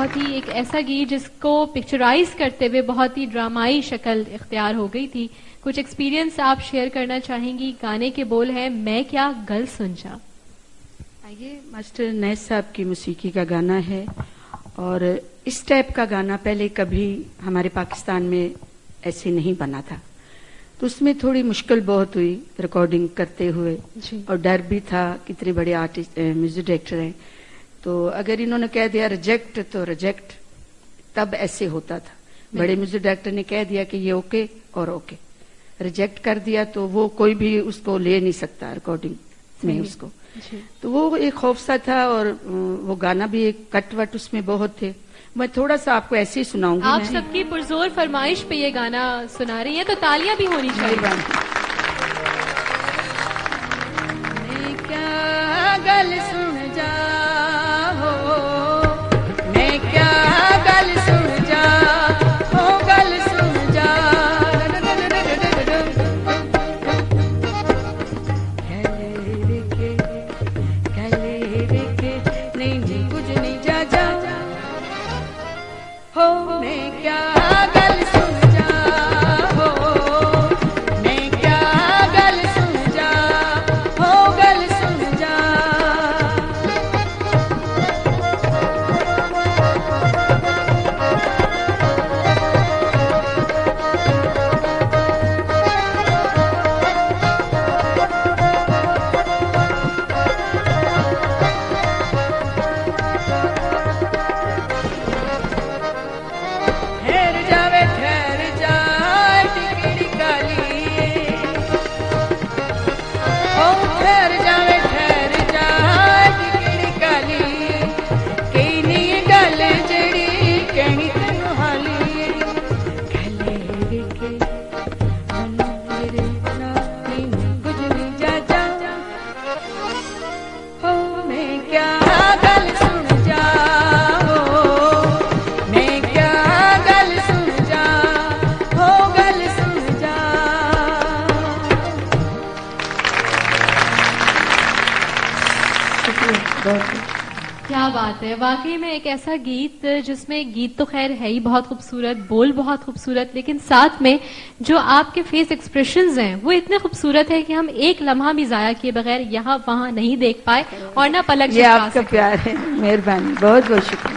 बहुत ही एक ऐसा गीत जिसको पिक्चराइज करते हुए बहुत ही ड्रामाई शक्ल इख्तियार हो गई थी। कुछ एक्सपीरियंस आप शेयर करना चाहेंगी? गाने के बोल हैं मैं क्या गल सुन जा। ये मास्टर नैस साहब की मौसीकी का गाना है और इस टाइप का गाना पहले कभी हमारे पाकिस्तान में ऐसे नहीं बना था, तो उसमें थोड़ी मुश्किल बहुत हुई रिकॉर्डिंग करते हुए और डर भी था। कितने बड़े आर्टिस्ट म्यूजिक डायरेक्टर हैं, तो अगर इन्होंने कह दिया रिजेक्ट तो रिजेक्ट, तब ऐसे होता था। बड़े म्यूजिक डायरेक्टर ने कह दिया कि ये ओके और ओके, रिजेक्ट कर दिया तो वो कोई भी उसको ले नहीं सकता रिकॉर्डिंग में उसको। तो वो एक खौफ सा था और वो गाना भी एक कट वट उसमें बहुत थे। मैं थोड़ा सा आपको ऐसे ही सुनाऊंगी। आप सबकी पुरजोर फरमाइश पे ये गाना सुना रही है तो तालियां भी होनी चाहिए। मैं क्या गल सुन जा हो, मैं क्या गल सुन जा हो, गल सुन जा नहीं जी कुछ नहीं जा जा हो, मैं क्या गल सुन जा हो, मैं क्या गल सुन जा हो, गल सुन जा। क्या बात है, वाकई में एक ऐसा गीत जिसमें गीत तो खैर है ही बहुत खूबसूरत, बोल बहुत खूबसूरत, लेकिन साथ में जो आपके फेस एक्सप्रेशंस हैं वो इतने खूबसूरत है कि हम एक लम्हा भी जाया किए बगैर यहाँ वहाँ नहीं देख पाए और ना पलक। ये आपका प्यार है, मेहरबानी, बहुत बहुत शुक्रिया।